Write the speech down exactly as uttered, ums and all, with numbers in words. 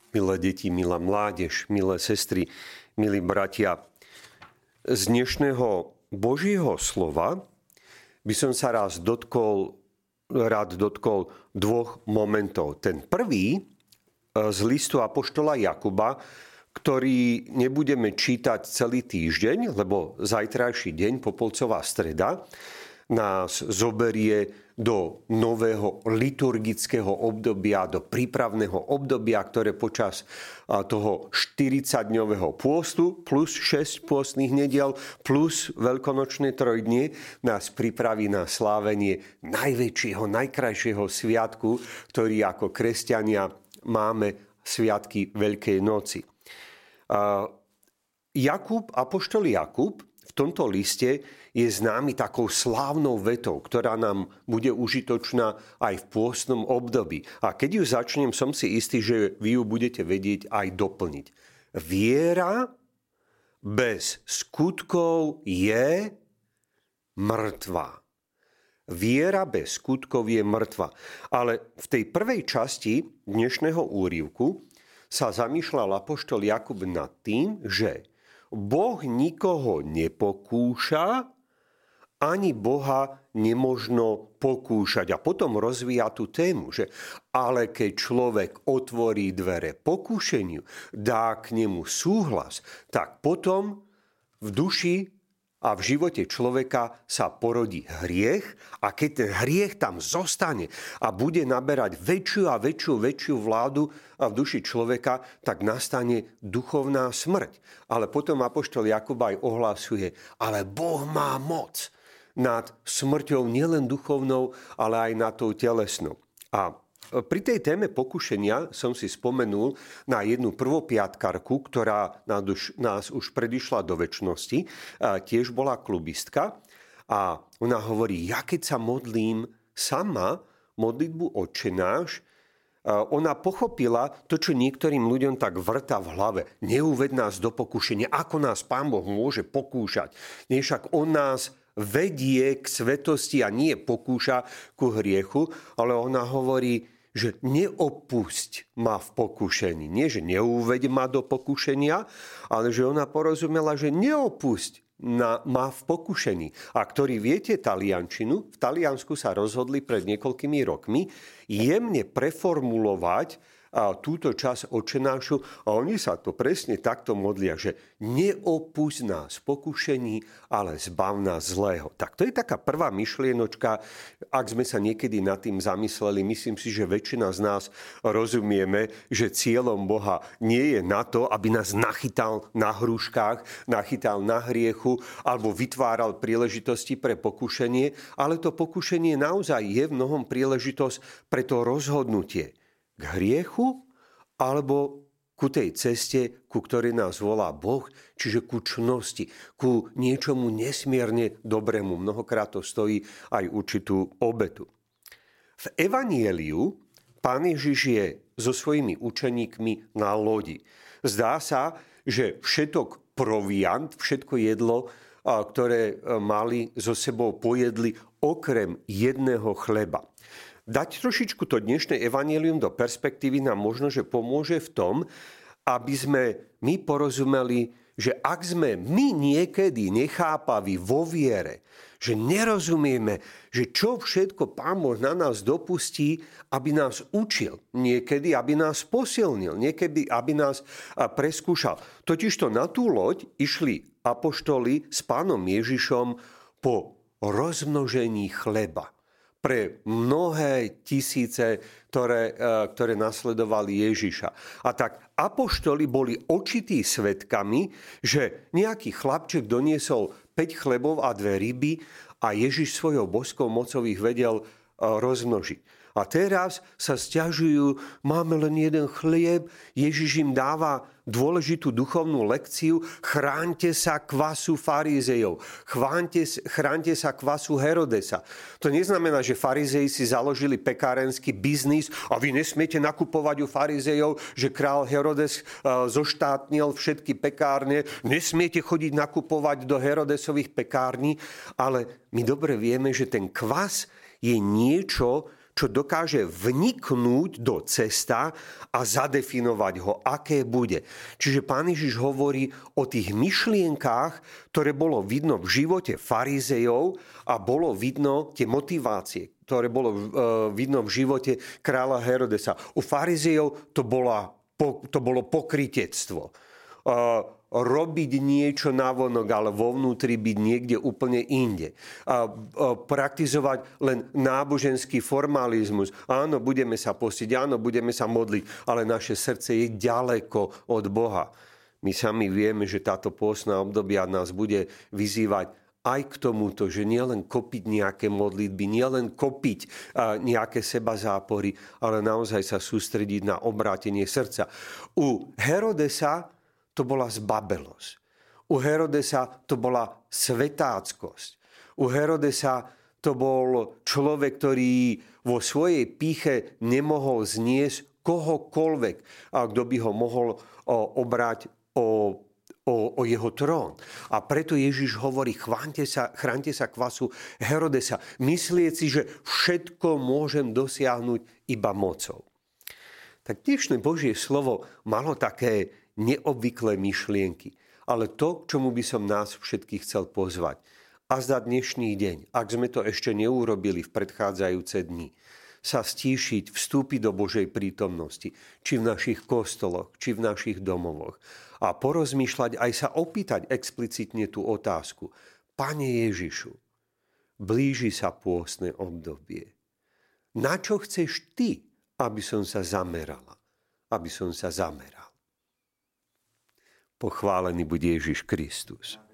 milé deti, milá mládež, milé sestry, milí bratia. Z dnešného Božieho slova by som sa raz dotkol, rád dotkol dvoch momentov. Ten prvý z listu apoštola Jakuba, ktorý nebudeme čítať celý týždeň, lebo zajtrajší deň, Popolcová streda, nás zoberie do nového liturgického obdobia, do prípravného obdobia, ktoré počas toho štyridsaťdňového pôstu plus šesť pôstnych nediel plus veľkonočné trojdnie nás pripraví na slávenie najväčšieho, najkrajšieho sviatku, ktorý ako kresťania máme, sviatky Veľkej noci. Jakub, apoštol Jakub v tomto liste je známy takou slávnou vetou, ktorá nám bude užitočná aj v pôstnom období. A keď ju začnem, som si istý, že vy ju budete vedieť aj doplniť. Viera bez skutkov je mŕtva. Viera bez skutkov je mŕtva. Ale v tej prvej časti dnešného úryvku sa zamýšľal apoštol Jakub nad tým, že Boh nikoho nepokúša, ani Boha nemožno pokúšať. A potom rozvíja tú tému, že ale keď človek otvorí dvere pokúšeniu, dá k nemu súhlas, tak potom v duši a v živote človeka sa porodí hriech a keď ten hriech tam zostane a bude naberať väčšiu a väčšiu, väčšiu vládu v duši človeka, tak nastane duchovná smrť. Ale potom apoštol Jakub aj ohlasuje, ale Boh má moc nad smrťou nielen duchovnou, ale aj nad tou telesnou. A pri tej téme pokušenia som si spomenul na jednu prvopiatkarku, ktorá nás už predišla do večnosti. Tiež bola klubistka a ona hovorí, ja keď sa modlím sama modlitbu Otče náš, ona pochopila to, čo niektorým ľuďom tak vrta v hlave. Neuved nás do pokušenia. Ako nás Pán Boh môže pokúšať? Nie však on nás vedie k svetosti a nie pokúša ku hriechu, ale ona hovorí, že neopusť ma v pokušení. Nie, že neuveď ma do pokušenia, ale že ona porozumela, že neopusť na, ma v pokušení. A ktorí viete taliančinu, v Taliansku sa rozhodli pred niekoľkými rokmi jemne preformulovať a túto časť Otče nášu a oni sa to presne takto modlia, že neopusť nás pokušení, ale zbav nás zlého. Tak to je taká prvá myšlienočka, ak sme sa niekedy nad tým zamysleli, myslím si, že väčšina z nás rozumieme, že cieľom Boha nie je na to, aby nás nachytal na hruškách, nachytal na hriechu alebo vytváral príležitosti pre pokušenie, ale to pokušenie naozaj je v mnohom príležitosť pre to rozhodnutie k hriechu alebo ku tej ceste, ku ktorej nás volá Boh, čiže ku čnosti, ku niečomu nesmierne dobrému. Mnohokrát to stojí aj určitú obetu. V Evanieliu Pán Ježiš je so svojimi učeníkmi na lodi. Zdá sa, že všetok proviant, všetko jedlo, ktoré mali so sebou, pojedli okrem jedného chleba. Dať trošičku to dnešné evanjelium do perspektívy nám možno, že pomôže v tom, aby sme my porozumeli, že ak sme my niekedy nechápaví vo viere, že nerozumieme, že čo všetko Pán Boh na nás dopustí, aby nás učil, niekedy, aby nás posilnil, niekedy, aby nás preskúšal. Totižto na tú loď išli apoštoli s Pánom Ježišom po rozmnožení chleba. Pre mnohé tisíce, ktoré, ktoré nasledovali Ježiša. A tak apoštoli boli očití svedkami, že nejaký chlapček doniesol päť chlebov a dve ryby a Ježiš svojou boskou mocou ich vedel rozmnožiť. A teraz sa sťažujú, máme len jeden chlieb, Ježiš im dáva dôležitú duchovnú lekciu, chráňte sa kvasu farizejov, chráňte, chráňte sa kvasu Herodesa. To neznamená, že farizei si založili pekárenský biznis a vy nesmiete nakupovať u farizejov, že král Herodes zoštátnil všetky pekárne, nesmiete chodiť nakupovať do Herodesových pekární, ale my dobre vieme, že ten kvas je niečo, čo dokáže vniknúť do cesta a zadefinovať ho, aké bude. Čiže Pán Ježiš hovorí o tých myšlienkách, ktoré bolo vidno v živote farizejov a bolo vidno tie motivácie, ktoré bolo vidno v živote kráľa Herodesa. U farizejov to, bola, to bolo pokrytectvo. Robiť niečo navonok, ale vo vnútri byť niekde úplne inde. A, a praktizovať len náboženský formalizmus. Áno, budeme sa postiť, áno, budeme sa modliť, ale naše srdce je ďaleko od Boha. My sami vieme, že táto pôstna obdobia nás bude vyzývať aj k tomuto, že nielen kopiť nejaké modlitby, nielen kopiť a, nejaké sebazápory, ale naozaj sa sústrediť na obrátenie srdca. U Herodesa to bola zbabelosť. U Herodesa to bola svetáckosť. U Herodesa to bol človek, ktorý vo svojej pýche nemohol zniesť kohokoľvek, a kto by ho mohol o, obrať o, o, o jeho trón. A preto Ježiš hovorí, chráňte sa, chráňte sa kvasu Herodesa, myslieť si, že všetko môžem dosiahnuť iba mocou. Tak dnešné Božie slovo malo také neobvyklé myšlienky. Ale to, k čomu by som nás všetkých chcel pozvať. A za dnešný deň, ak sme to ešte neurobili v predchádzajúce dni, sa stíšiť, vstúpiť do Božej prítomnosti, či v našich kostoloch, či v našich domovoch. A porozmýšľať, aj sa opýtať explicitne tú otázku. Pane Ježišu, blíži sa pôstne obdobie. Na čo chceš ty, aby som sa zamerala? Aby som sa zameral. Pochválený bude Ježiš Kristus.